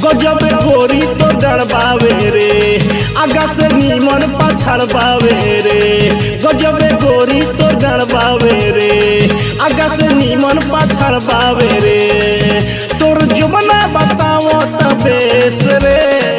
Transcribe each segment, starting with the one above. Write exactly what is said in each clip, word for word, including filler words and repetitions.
गजब गोरी तो डरबावे रे, आगा से नीमन पछड़बावे रे। गजब गोरी तो डरबावे रे, आगा से नीमन पछड़बावे रे। तोर जुबना बताओ तबेस रे,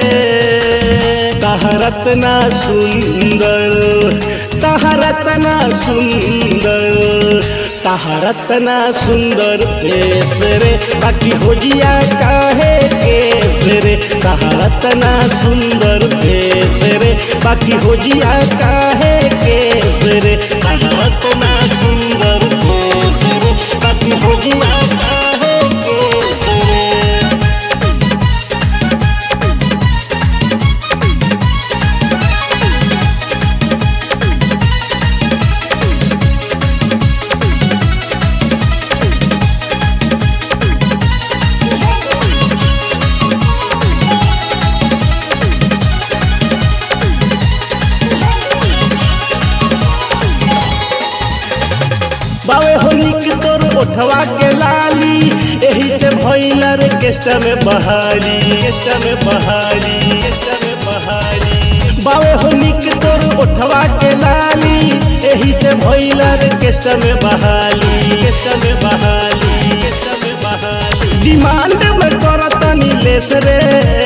तहरत ना सुंदर, तहरत ना सुंदर, तहरत ना सुंदर फेस रे, बाकी हो जिया काहे केस रे। तहरत ना सुंदर फेस रे, बाकी हो जिया काहे केस रे। तहरत ना सुंदर फेस रे, बाकी हो जिया काहे केस रे। बावे होली के तोर उठवा के लाली, यही से भइलर केस्टा में बहारी, केस्टा में बहारी, केस्टा में बहारी। बावे होली के तोर उठवा के लाली, यही से भइलर केस्टा में बहाली, केस्टा में बहाली, केस्टा में बहाली। डिमांड में करतनी लेस रे,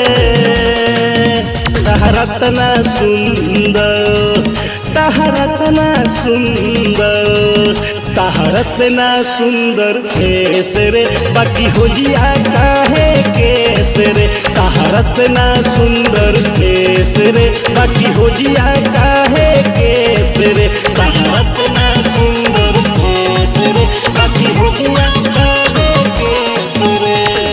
तहरत ना सुंदर, तहरत ना सुंदर, तहरत ना सुंदर फेस रे, बाकी हो जिया काहे केस रे। तहरत ना सुंदर फेस रे, बाकी हो जिया काहे केस रे। तहरत ना सुंदर फेस रे, बाकी हो जिया काहे केस रे।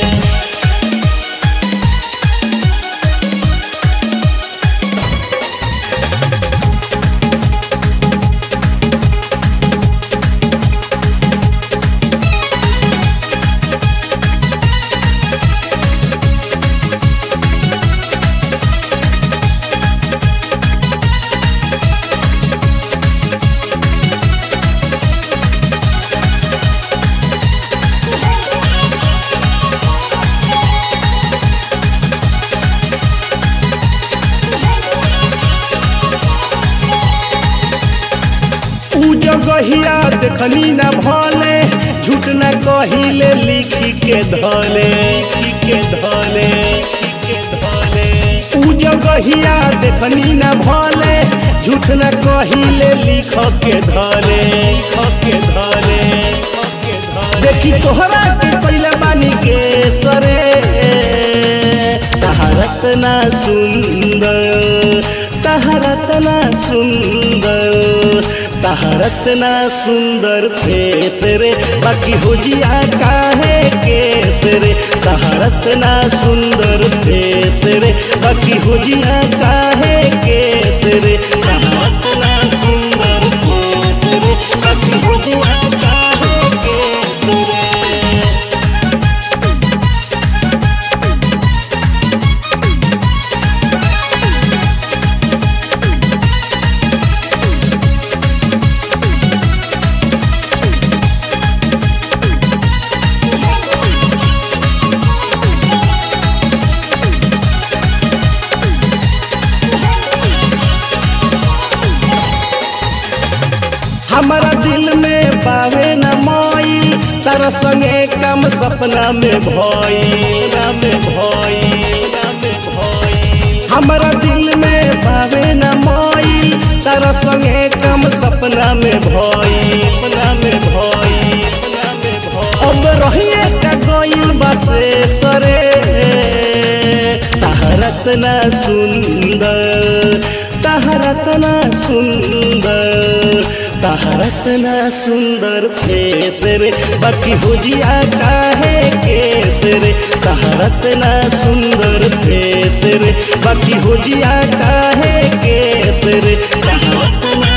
जगहिया देखनी न भले, झूठ न कहिले लिखी के धले, लिखी के धले, लिखी के धले। ऊ जगहिया देखनी न भले, झूठ न कहिले लिख के धले, लिख के धले, लिख के धले। देखी तोहरा के पहले बानी के सरे, तहरत ना सुंदर, तहरत ना सुंदर, तहरत ना सुंदर फेस रे, बाकी हो जिया काहे केस रे। तहरत ना सुंदर फेस रे, बाकी हो जिया काहे केस रे। तहरत ना सुंदर फेस रे, बाकी हो जिया काहे केस रे। हमारा दिल में पावे न मोई, तारा संगे कम सपना में भई, में भई, में भई। हमारा दिल में पावे न मोई, तारा संगे कम सपना में भई, सपना में भई, सपना में भई। अब रहिए का गइल बसे सरे, तहरत ना सुंदर, तहरत ना सुंदर, तहरत ना सुंदर फेस रे, बाकी हो जिया काहे केस रे। तहरत ना सुंदर फेस रे, बाकी हो जिया काहे केस रे। तहरत ना